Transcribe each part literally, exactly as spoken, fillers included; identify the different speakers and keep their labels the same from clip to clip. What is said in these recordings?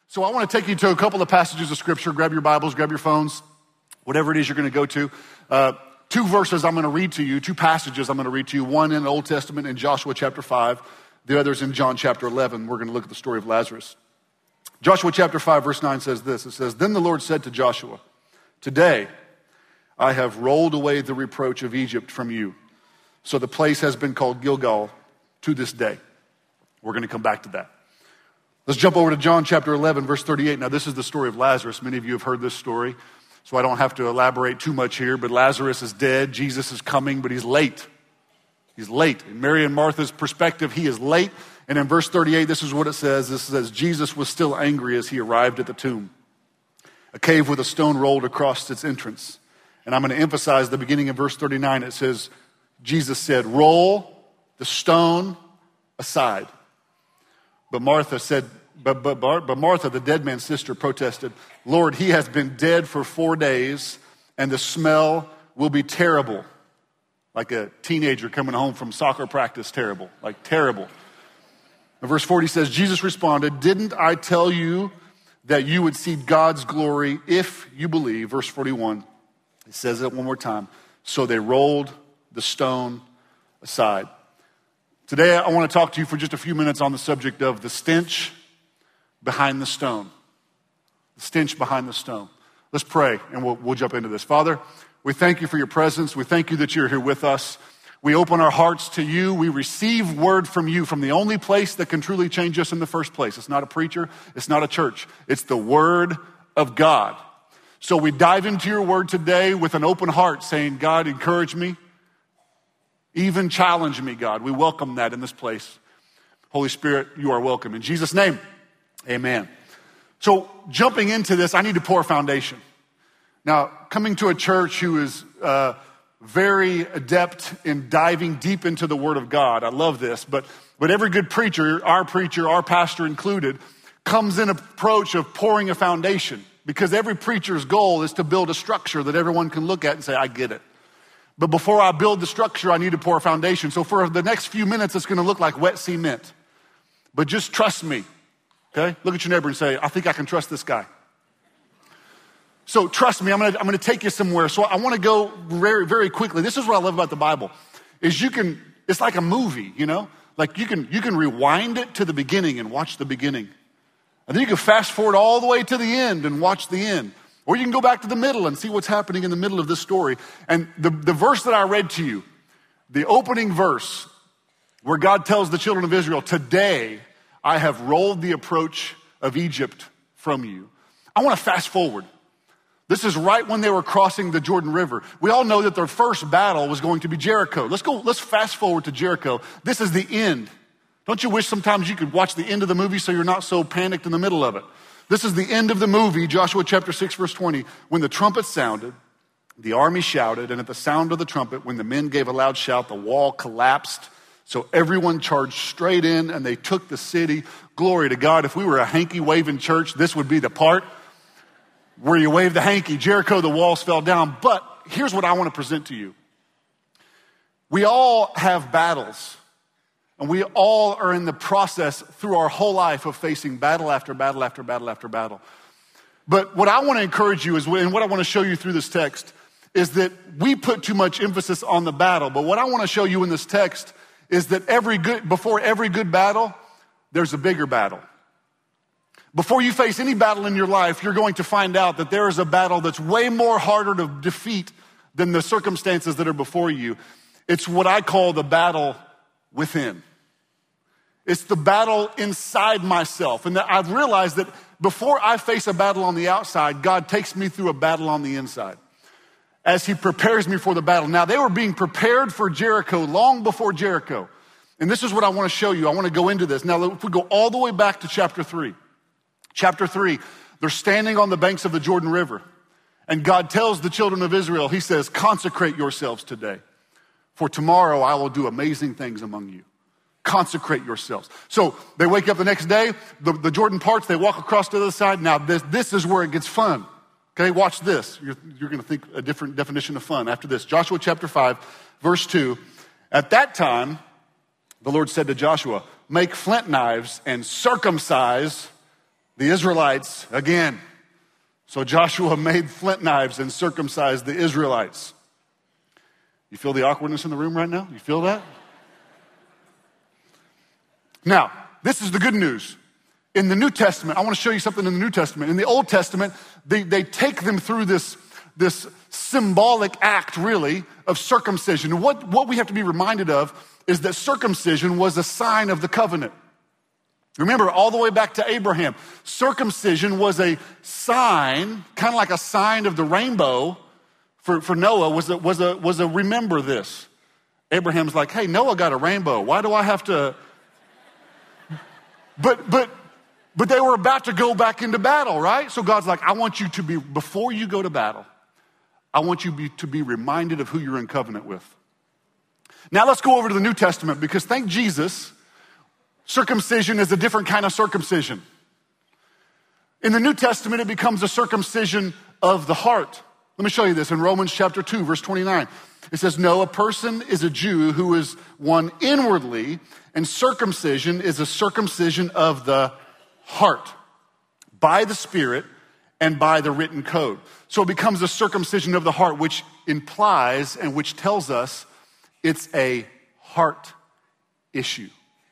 Speaker 1: So I want to take you to a couple of passages of Scripture. Grab your Bibles, grab your phones, whatever it is you're going to go to. Uh, two verses I'm going to read to you, two passages I'm going to read to you. One in the Old Testament in Joshua chapter five. The other's in John chapter eleven. We're going to look at the story of Lazarus. Joshua chapter five, verse nine says this. It says, "Then the Lord said to Joshua, 'Today I have rolled away the reproach of Egypt from you.' So the place has been called Gilgal to this day." We're going to come back to that. Let's jump over to John chapter eleven, verse thirty-eight. Now, this is the story of Lazarus. Many of you have heard this story, so I don't have to elaborate too much here. But Lazarus is dead. Jesus is coming, but he's late. He's late. In Mary and Martha's perspective, he is late. And in verse thirty-eight, this is what it says. This says, "Jesus was still angry as he arrived at the tomb. A cave with a stone rolled across its entrance." And I'm going to emphasize the beginning of verse thirty-nine. It says, Jesus said, "Roll the stone aside." But Martha said, but, but, but Martha, the dead man's sister, protested, "Lord, he has been dead for four days, and the smell will be terrible." Like a teenager coming home from soccer practice, terrible, like terrible. And verse forty says, Jesus responded, "Didn't I tell you that you would see God's glory if you believe?" Verse forty-one, it says it one more time. "So they rolled the stone aside." Today, I want to talk to you for just a few minutes on the subject of the stench behind the stone. The stench behind the stone. Let's pray, and we'll, we'll jump into this. Father, we thank you for your presence. We thank you that you're here with us. We open our hearts to you. We receive word from you, from the only place that can truly change us in the first place. It's not a preacher. It's not a church. It's the word of God. So we dive into your word today with an open heart, saying, God, encourage me. Even challenge me, God. We welcome that in this place. Holy Spirit, you are welcome. In Jesus' name, amen. So jumping into this, I need to pour a foundation. Now, coming to a church who is uh, very adept in diving deep into the Word of God, I love this, but, but every good preacher, our preacher, our pastor included, comes in an approach of pouring a foundation, because every preacher's goal is to build a structure that everyone can look at and say, I get it. But before I build the structure, I need to pour a foundation. So for the next few minutes, it's going to look like wet cement. But just trust me, okay? Look at your neighbor and say, I think I can trust this guy. So trust me, I'm going to I'm going to take you somewhere. So I want to go very, very quickly. This is what I love about the Bible, is you can, it's like a movie, you know? Like you can you can rewind it to the beginning and watch the beginning. And then you can fast forward all the way to the end and watch the end. Or you can go back to the middle and see what's happening in the middle of this story. And the, the verse that I read to you, the opening verse, where God tells the children of Israel, today I have rolled the approach of Egypt from you. I want to fast forward. This is right when they were crossing the Jordan River. We all know that their first battle was going to be Jericho. Let's go, let's fast forward to Jericho. This is the end. Don't you wish sometimes you could watch the end of the movie so you're not so panicked in the middle of it? This is the end of the movie, Joshua chapter six, verse twenty. When the trumpet sounded, the army shouted, and at the sound of the trumpet, when the men gave a loud shout, the wall collapsed. So everyone charged straight in, and they took the city. Glory to God. If we were a hanky-waving church, this would be the part where you wave the hanky. Jericho, the walls fell down. But here's what I want to present to you. We all have battles. And we all are in the process through our whole life of facing battle after battle after battle after battle. But what I want to encourage you is, and what I want to show you through this text, is that we put too much emphasis on the battle. But what I want to show you in this text is that every good, before every good battle, there's a bigger battle. Before you face any battle in your life, you're going to find out that there is a battle that's way more harder to defeat than the circumstances that are before you. It's what I call the battle within. It's the battle inside myself. And that I've realized that before I face a battle on the outside, God takes me through a battle on the inside as he prepares me for the battle. Now, they were being prepared for Jericho long before Jericho. And this is what I want to show you. I want to go into this. Now, if we go all the way back to chapter three. Chapter three, they're standing on the banks of the Jordan River. And God tells the children of Israel, he says, consecrate yourselves today. For tomorrow I will do amazing things among you. Consecrate yourselves. So they wake up the next day, the, the Jordan parts, they walk across to the other side. Now this, this is where it gets fun. Okay, watch this. You're, you're going to think a different definition of fun after this. Joshua chapter five, verse two. At that time, the Lord said to Joshua, make flint knives and circumcise the Israelites again. So Joshua made flint knives and circumcised the Israelites. You feel the awkwardness in the room right now? You feel that? Now, this is the good news. In the New Testament, I want to show you something in the New Testament. In the Old Testament, they, they take them through this, this symbolic act, really, of circumcision. And what, what we have to be reminded of is that circumcision was a sign of the covenant. Remember, all the way back to Abraham, circumcision was a sign, kind of like a sign of the rainbow for, for Noah, was a, was, a, was a remember this. Abraham's like, hey, Noah got a rainbow. Why do I have to... But, but, but they were about to go back into battle, right? So God's like, I want you to be, before you go to battle, I want you be, to be reminded of who you're in covenant with. Now let's go over to the New Testament, because thank Jesus, circumcision is a different kind of circumcision. In the New Testament, it becomes a circumcision of the heart. Let me show you this in Romans chapter two, verse twenty-nine. It says, no, a person is a Jew who is one inwardly, and circumcision is a circumcision of the heart, by the Spirit and by the written code. So it becomes a circumcision of the heart, which implies and which tells us it's a heart issue.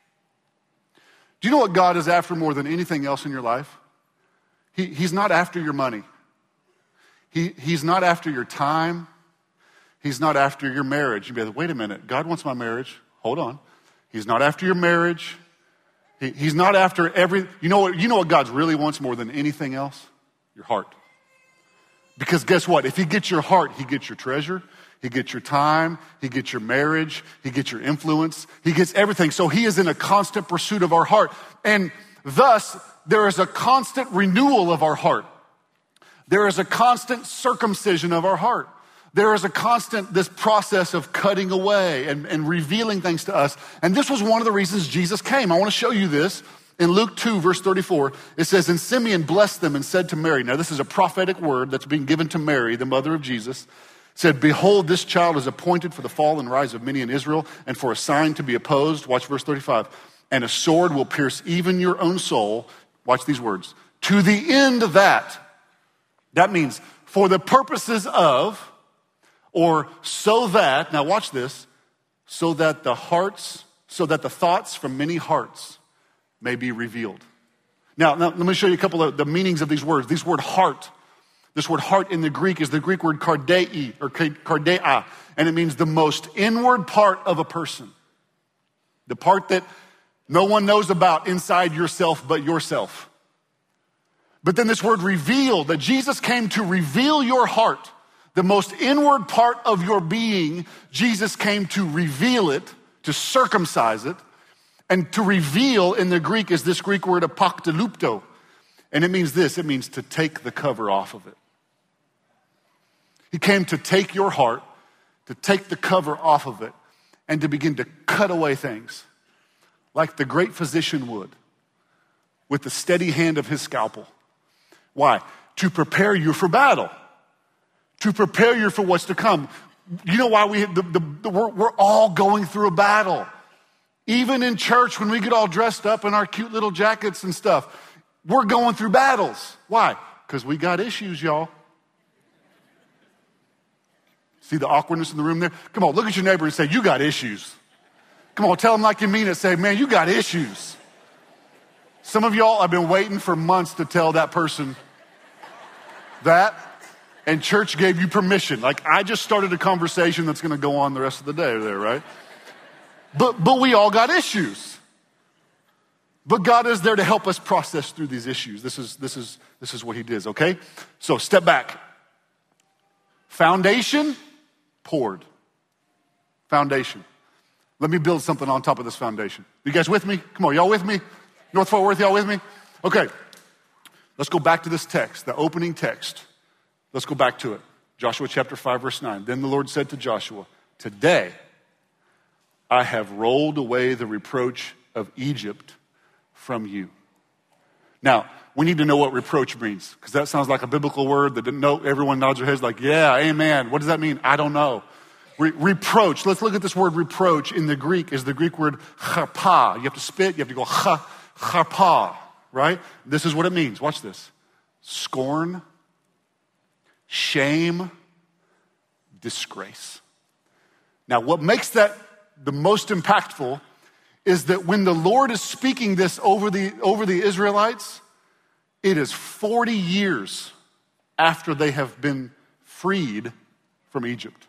Speaker 1: Do you know what God is after more than anything else in your life? He, he's not after your money. He, he's not after your time. He's not after your marriage. You'd be like, wait a minute, God wants my marriage. Hold on. He's not after your marriage. He, he's not after every, you know what, you know what God really wants more than anything else? Your heart. Because guess what? If he gets your heart, he gets your treasure. He gets your time. He gets your marriage. He gets your influence. He gets everything. So he is in a constant pursuit of our heart. And thus, there is a constant renewal of our heart. There is a constant circumcision of our heart. There is a constant, this process of cutting away and, and revealing things to us. And this was one of the reasons Jesus came. I want to show you this. In Luke two, verse thirty-four, it says, and Simeon blessed them and said to Mary, now this is a prophetic word that's being given to Mary, the mother of Jesus, said, behold, this child is appointed for the fall and rise of many in Israel and for a sign to be opposed. Watch verse thirty-five. And a sword will pierce even your own soul. Watch these words. To the end that, that means for the purposes of, or so that, now watch this, so that the hearts, so that the thoughts from many hearts may be revealed. Now, now let me show you a couple of the meanings of these words. This word heart, this word heart in the Greek is the Greek word kardei, or kardeia, and it means the most inward part of a person. The part that no one knows about inside yourself but yourself. But then this word reveal, that Jesus came to reveal your heart. The most inward part of your being, Jesus came to reveal it, to circumcise it. And to reveal in the Greek is this Greek word apoktalupto. And it means this, it means to take the cover off of it. He came to take your heart, to take the cover off of it, and to begin to cut away things like the great physician would with the steady hand of his scalpel. Why? To prepare you for battle. To prepare you for what's to come. You know why we, the, the, the, we're, we're all going through a battle. Even in church, when we get all dressed up in our cute little jackets and stuff, we're going through battles. Why? Because we got issues, y'all. See the awkwardness in the room there? Come on, look at your neighbor and say, you got issues. Come on, tell them like you mean it. Say, man, you got issues. Some of y'all have been waiting for months to tell that person that. And church gave you permission. Like, I just started a conversation that's going to go on the rest of the day there, right? But but we all got issues. But God is there to help us process through these issues. This is this is this is what he does, okay? So step back. Foundation poured. Foundation. Let me build something on top of this foundation. You guys with me? Come on, y'all with me? North Fort Worth, y'all with me? Okay. Let's go back to this text, the opening text. Let's go back to it. Joshua chapter five, verse nine. Then the Lord said to Joshua, today I have rolled away the reproach of Egypt from you. Now, we need to know what reproach means, because that sounds like a biblical word that didn't know. Everyone nods their heads like, yeah, amen. What does that mean? I don't know. Re- reproach. Let's look at this word reproach in the Greek is the Greek word chapa. You have to spit. You have to go cha, chapa. right? This is what it means. Watch this. Scorn, shame, disgrace. Now, what makes that the most impactful is that when the Lord is speaking this over the, over the Israelites, it is forty years after they have been freed from Egypt.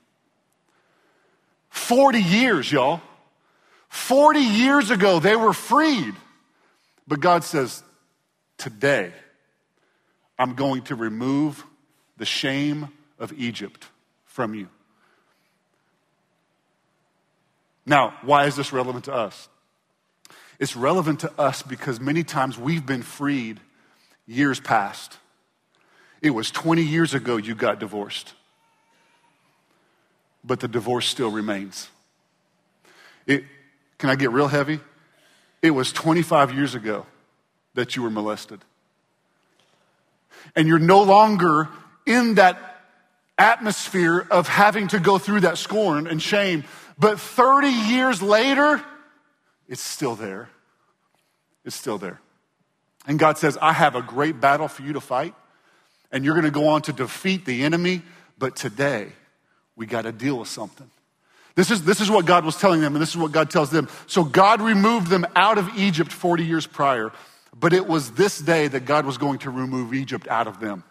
Speaker 1: forty years, y'all. forty years ago, they were freed. But God says, today, I'm going to remove the shame of Egypt from you. Now, why is this relevant to us? It's relevant to us because many times we've been freed years past. It was twenty years ago you got divorced, but the divorce still remains. It, can I get real heavy? It was twenty-five years ago that you were molested. And you're no longer in that atmosphere of having to go through that scorn and shame. But thirty years later, it's still there. It's still there. And God says, I have a great battle for you to fight. And you're going to go on to defeat the enemy. But today, we got to deal with something. This is, this is what God was telling them, and this is what God tells them. So God removed them out of Egypt forty years prior. But it was this day that God was going to remove Egypt out of them.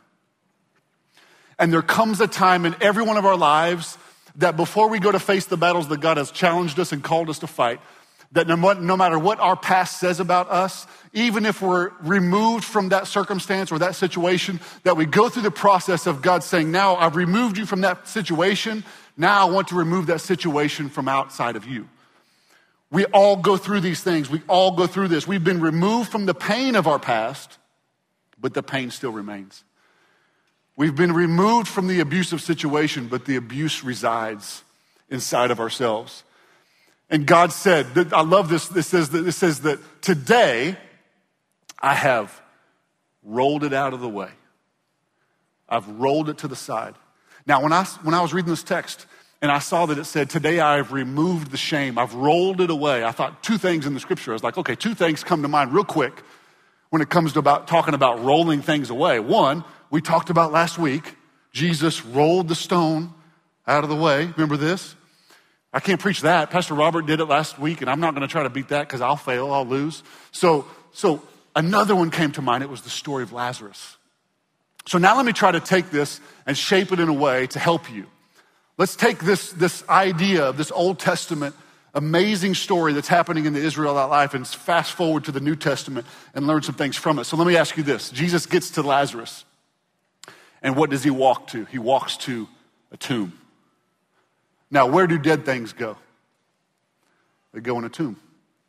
Speaker 1: And there comes a time in every one of our lives that before we go to face the battles that God has challenged us and called us to fight, that no, no matter what our past says about us, even if we're removed from that circumstance or that situation, that we go through the process of God saying, now I've removed you from that situation, now I want to remove that situation from outside of you. We all go through these things. We all go through this. We've been removed from the pain of our past, but the pain still remains. We've been removed from the abusive situation, but the abuse resides inside of ourselves. And God said, I love this, this says that, this says that today I have rolled it out of the way. I've rolled it to the side. Now, when I, when I was reading this text and I saw that it said, today I have removed the shame, I've rolled it away. I thought two things in the scripture. I was like, okay, two things come to mind real quick when it comes to about talking about rolling things away. One, we talked about last week, Jesus rolled the stone out of the way. Remember this? I can't preach that. Pastor Robert did it last week, and I'm not going to try to beat that because I'll fail, I'll lose. So, so another one came to mind. It was the story of Lazarus. So now let me try to take this and shape it in a way to help you. Let's take this, this idea of this Old Testament amazing story that's happening in the Israelite life and fast forward to the New Testament and learn some things from it. So let me ask you this. Jesus gets to Lazarus, and what does he walk to? He walks to a tomb. Now, where do dead things go? They go in a tomb.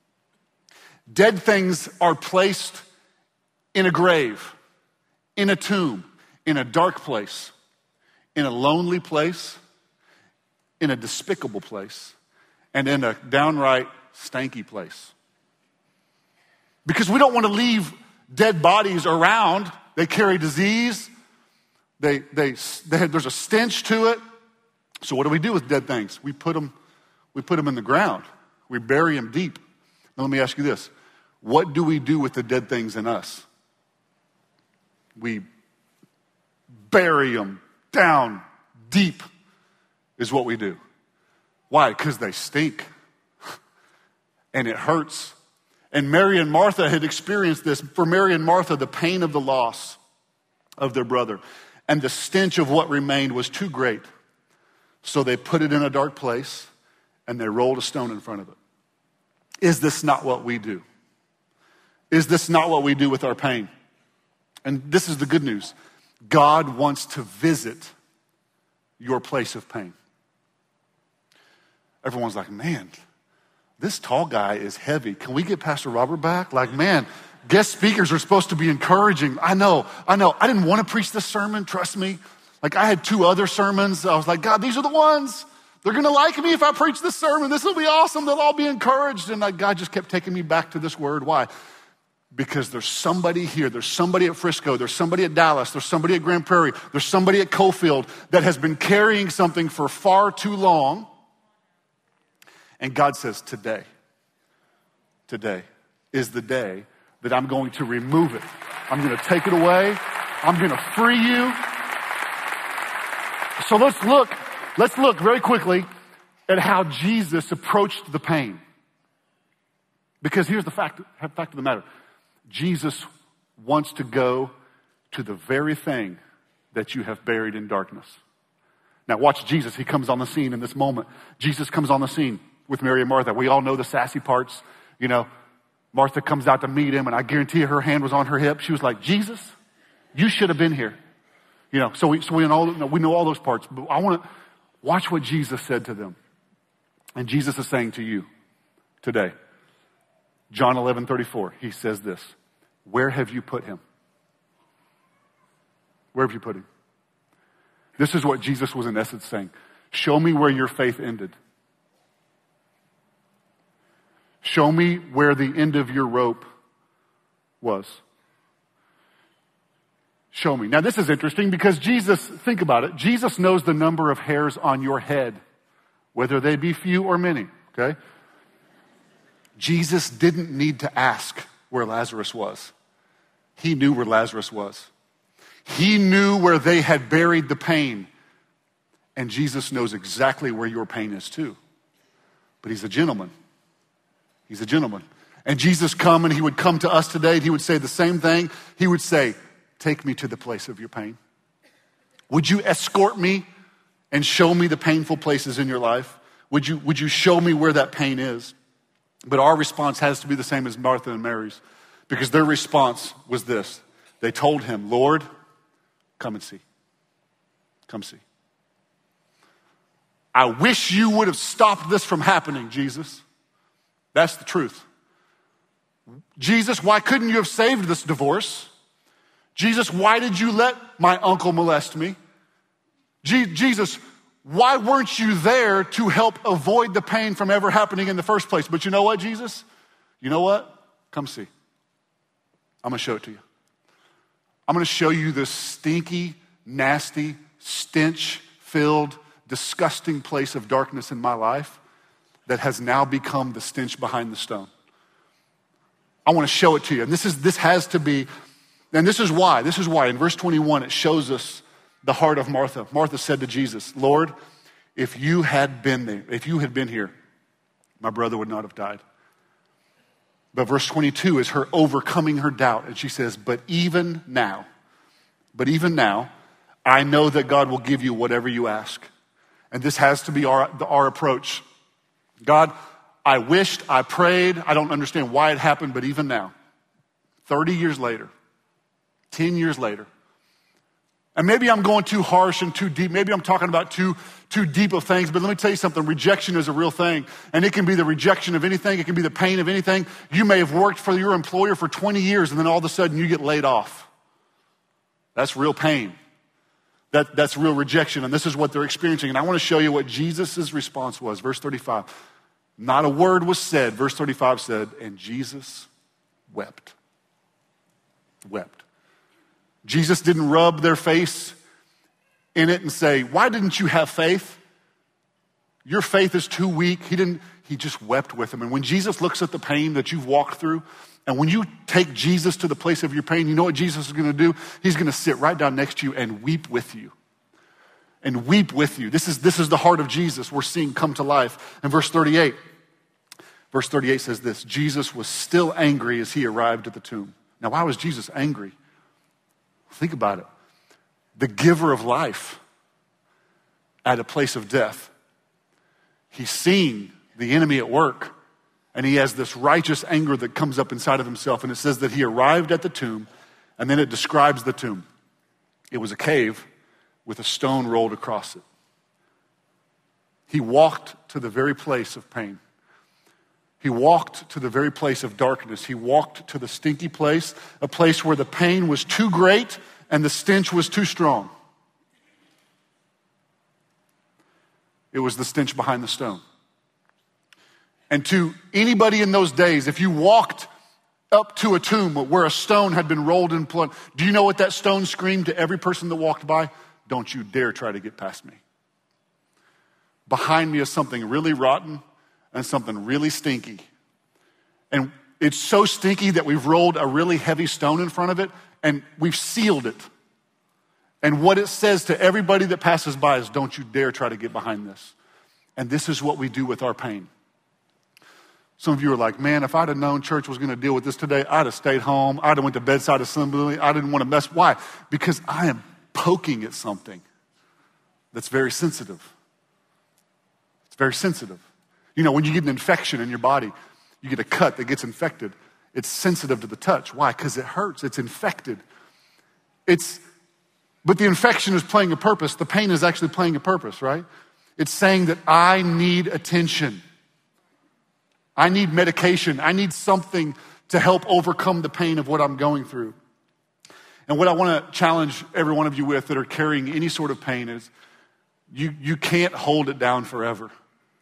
Speaker 1: Dead things are placed in a grave, in a tomb, in a dark place, in a lonely place, in a despicable place, and in a downright stanky place. Because we don't want to leave dead bodies around. They carry disease. They, they, they have, there's a stench to it. So what do we do with dead things? We put them, we put them in the ground. We bury them deep. Now let me ask you this. What do we do with the dead things in us? We bury them down deep is what we do. Why? Because they stink. And it hurts. And Mary and Martha had experienced this. For Mary and Martha, the pain of the loss of their brother and the stench of what remained was too great. So they put it in a dark place and they rolled a stone in front of it. Is this not what we do? Is this not what we do with our pain? And this is the good news. God wants to visit your place of pain. Everyone's like, man, this tall guy is heavy. Can we get Pastor Robert back? Like, man, guest speakers are supposed to be encouraging. I know, I know. I didn't want to preach this sermon, trust me. Like, I had two other sermons. I was like, God, these are the ones. They're going to like me if I preach this sermon. This will be awesome. They'll all be encouraged. And like, God just kept taking me back to this word. Why? Because there's somebody here. There's somebody at Frisco. There's somebody at Dallas. There's somebody at Grand Prairie. There's somebody at Cofield that has been carrying something for far too long. And God says, today, today is the day that I'm going to remove it. I'm going to take it away. I'm going to free you. So let's look, let's look very quickly at how Jesus approached the pain. Because here's the fact, fact of the matter. Jesus wants to go to the very thing that you have buried in darkness. Now watch Jesus. He comes on the scene in this moment. Jesus comes on the scene with Mary and Martha. We all know the sassy parts. You know, Martha comes out to meet him, and I guarantee you her hand was on her hip. She was like, Jesus, you should have been here. You know, so we, so we know, we know all those parts. But I want to watch what Jesus said to them. And Jesus is saying to you today, John eleven thirty-four, he says this, where have you put him? Where have you put him? This is what Jesus was in essence saying. Show me where your faith ended. Show me where the end of your rope was. Show me. Now this is interesting because Jesus, think about it, Jesus knows the number of hairs on your head, whether they be few or many, okay? Jesus didn't need to ask where Lazarus was. He knew where Lazarus was. He knew where they had buried the pain. And Jesus knows exactly where your pain is too. But he's a gentleman. He's a gentleman. And Jesus come and he would come to us today and he would say the same thing. He would say, take me to the place of your pain. Would you escort me and show me the painful places in your life? Would you, would you show me where that pain is? But our response has to be the same as Martha and Mary's, because their response was this. They told him, Lord, come and see. Come see. I wish you would have stopped this from happening, Jesus. That's the truth. Jesus, why couldn't you have saved this divorce? Jesus, why did you let my uncle molest me? Je- Jesus, why weren't you there to help avoid the pain from ever happening in the first place? But you know what, Jesus? You know what? Come see. I'm going to show it to you. I'm going to show you this stinky, nasty, stench-filled, disgusting place of darkness in my life that has now become the stench behind the stone. I want to show it to you. And this is this has to be, and this is why. This is why. In verse twenty-one, it shows us the heart of Martha. Martha said to Jesus, Lord, if you had been there, if you had been here, my brother would not have died. But verse twenty-two is her overcoming her doubt. And she says, but even now, but even now, I know that God will give you whatever you ask. And this has to be our, our approach. God, I wished, I prayed, I don't understand why it happened, but even now, thirty years later, ten years later, and maybe I'm going too harsh and too deep. Maybe I'm talking about too, too deep of things, but let me tell you something. Rejection is a real thing, and it can be the rejection of anything. It can be the pain of anything. You may have worked for your employer for twenty years, and then all of a sudden you get laid off. That's real pain. That, that's real rejection, and this is what they're experiencing. And I want to show you what Jesus' response was. Verse thirty-five. Not a word was said. Verse thirty-five said, and Jesus wept. Wept. Jesus didn't rub their face in it and say, why didn't you have faith? Your faith is too weak. He didn't, he just wept with them. And when Jesus looks at the pain that you've walked through, and when you take Jesus to the place of your pain, you know what Jesus is going to do? He's going to sit right down next to you and weep with you. And weep with you. This is, this is the heart of Jesus we're seeing come to life. In verse thirty-eight, verse thirty-eight says this, Jesus was still angry as he arrived at the tomb. Now, why was Jesus angry? Think about it. The giver of life at a place of death. He's seen the enemy at work, and he has this righteous anger that comes up inside of himself. And it says that he arrived at the tomb, and then it describes the tomb. It was a cave with a stone rolled across it. He walked to the very place of pain. He walked to the very place of darkness. He walked to the stinky place, a place where the pain was too great and the stench was too strong. It was the stench behind the stone. And to anybody in those days, if you walked up to a tomb where a stone had been rolled in blood, do you know what that stone screamed to every person that walked by? Don't you dare try to get past me. Behind me is something really rotten and something really stinky. And it's so stinky that we've rolled a really heavy stone in front of it and we've sealed it. And what it says to everybody that passes by is, don't you dare try to get behind this. And this is what we do with our pain. Some of you are like, man, if I'd have known church was going to deal with this today, I'd have stayed home. I'd have went to bedside assembly. I didn't want to mess. Why? Because I am poking at something that's very sensitive. It's very sensitive. You know, when you get an infection in your body, you get a cut that gets infected. It's sensitive to the touch. Why? Because it hurts. It's infected. It's, but the infection is playing a purpose. The pain is actually playing a purpose, right? It's saying that I need attention. I need medication. I need something to help overcome the pain of what I'm going through. And what I want to challenge every one of you with that are carrying any sort of pain is you, you can't hold it down forever.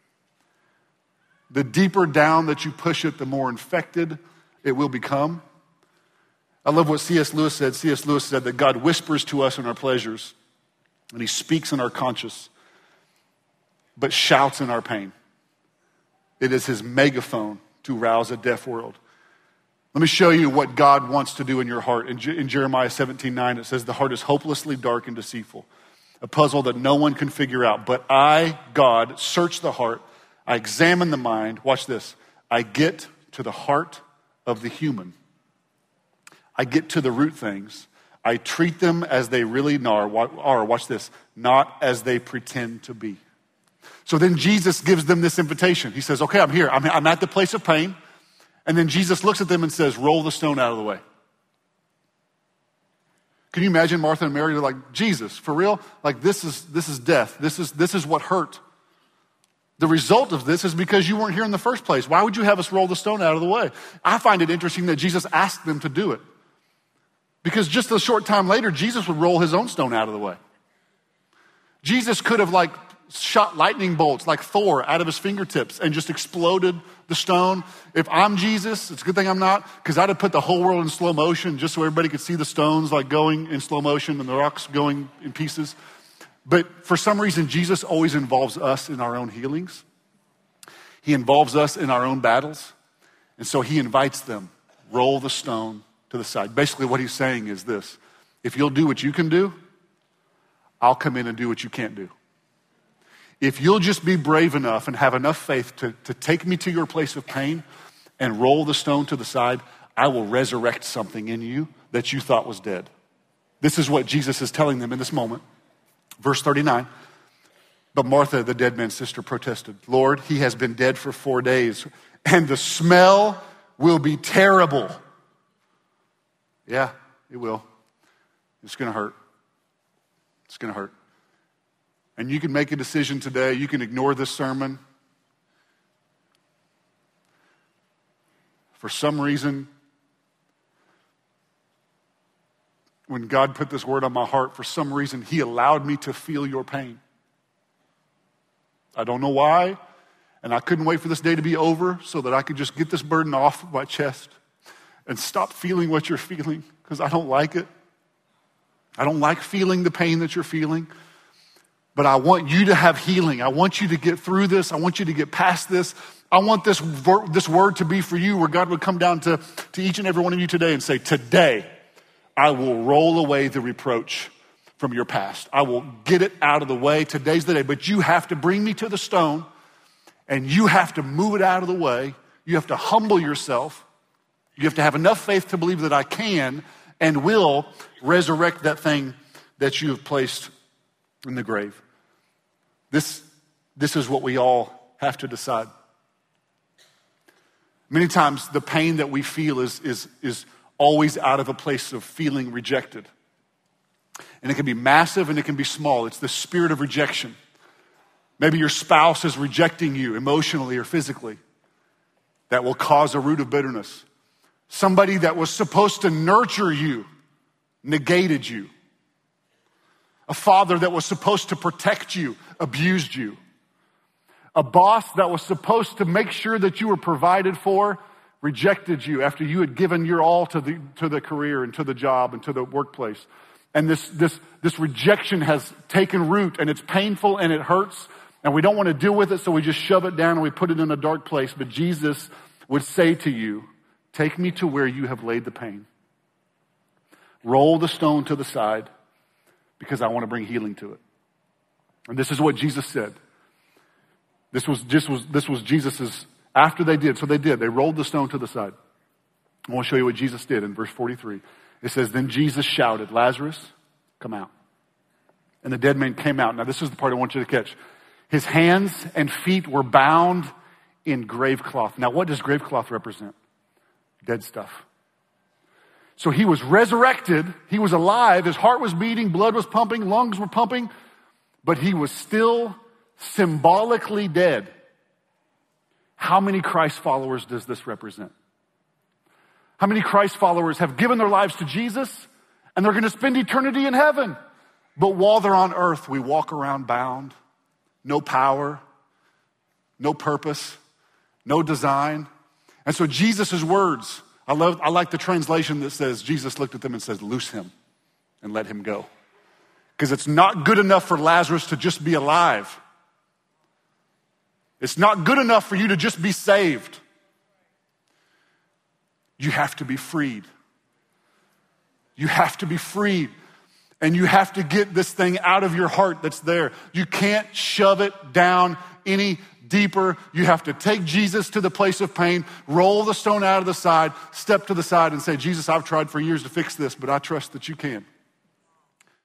Speaker 1: The deeper down that you push it, the more infected it will become. I love what C S Lewis said. C S Lewis said that God whispers to us in our pleasures, and he speaks in our conscience, but shouts in our pain. It is his megaphone to rouse a deaf world. Let me show you what God wants to do in your heart. In, Je- in Jeremiah seventeen nine, it says, the heart is hopelessly dark and deceitful, a puzzle that no one can figure out. But I, God, search the heart. I examine the mind. Watch this. I get to the heart of the human. I get to the root things. I treat them as they really are. Watch this. Not as they pretend to be. So then Jesus gives them this invitation. He says, okay, I'm here. I'm, I'm at the place of pain. And then Jesus looks at them and says, roll the stone out of the way. Can you imagine Martha and Mary? They're like, Jesus, for real? Like this is this is death. This is this is what hurt. The result of this is because you weren't here in the first place. Why would you have us roll the stone out of the way? I find it interesting that Jesus asked them to do it. Because just a short time later, Jesus would roll his own stone out of the way. Jesus could have like shot lightning bolts like Thor out of his fingertips and just exploded the stone. If I'm Jesus, it's a good thing I'm not, because I'd have put the whole world in slow motion just so everybody could see the stones like going in slow motion and the rocks going in pieces. But for some reason, Jesus always involves us in our own healings. He involves us in our own battles. And so he invites them, roll the stone to the side. Basically what he's saying is this: if you'll do what you can do, I'll come in and do what you can't do. If you'll just be brave enough and have enough faith to, to take me to your place of pain and roll the stone to the side, I will resurrect something in you that you thought was dead. This is what Jesus is telling them in this moment. Verse thirty-nine, but Martha, the dead man's sister, protested, Lord, he has been dead for four days, and the smell will be terrible. Yeah, it will. It's going to hurt. It's going to hurt. And you can make a decision today. You can ignore this sermon. For some reason, when God put this word on my heart, for some reason, he allowed me to feel your pain. I don't know why, and I couldn't wait for this day to be over so that I could just get this burden off of my chest and stop feeling what you're feeling, because I don't like it. I don't like feeling the pain that you're feeling. But I want you to have healing. I want you to get through this. I want you to get past this. I want this, ver- this word to be for you, where God would come down to, to each and every one of you today and say, today, I will roll away the reproach from your past. I will get it out of the way. Today's the day. But you have to bring me to the stone, and you have to move it out of the way. You have to humble yourself. You have to have enough faith to believe that I can and will resurrect that thing that you have placed in the grave. This, this is what we all have to decide. Many times the pain that we feel is, is, is always out of a place of feeling rejected. And it can be massive and it can be small. It's the spirit of rejection. Maybe your spouse is rejecting you emotionally or physically. That will cause a root of bitterness. Somebody that was supposed to nurture you negated you. A father that was supposed to protect you abused you. A boss that was supposed to make sure that you were provided for rejected you after you had given your all to the to the career and to the job and to the workplace. And this this this rejection has taken root, and it's painful and it hurts, and we don't want to deal with it, so we just shove it down and we put it in a dark place. But Jesus would say to you take me to where you have laid the pain. Roll the stone to the side because I want to bring healing to it. And this is what Jesus said. This was just was this was Jesus's after they did. So they did. They rolled the stone to the side. I want to show you what Jesus did in verse forty-three. It says, then Jesus shouted, Lazarus, come out. And the dead man came out. Now this is the part I want you to catch. His hands and feet were bound in grave cloth. Now what does grave cloth represent? Dead stuff. So he was resurrected. He was alive. His heart was beating. Blood was pumping. Lungs were pumping. But he was still symbolically dead. How many Christ followers does this represent? How many Christ followers have given their lives to Jesus and they're going to spend eternity in heaven? But while they're on earth, we walk around bound. No power. No purpose. No design. And so Jesus' words, I love, I like the translation that says, Jesus looked at them and says, loose him and let him go. Because it's not good enough for Lazarus to just be alive. It's not good enough for you to just be saved. You have to be freed. You have to be freed. And you have to get this thing out of your heart that's there. You can't shove it down any deeper. You have to take Jesus to the place of pain, roll the stone out of the side, step to the side and say, Jesus, I've tried for years to fix this, but I trust that you can.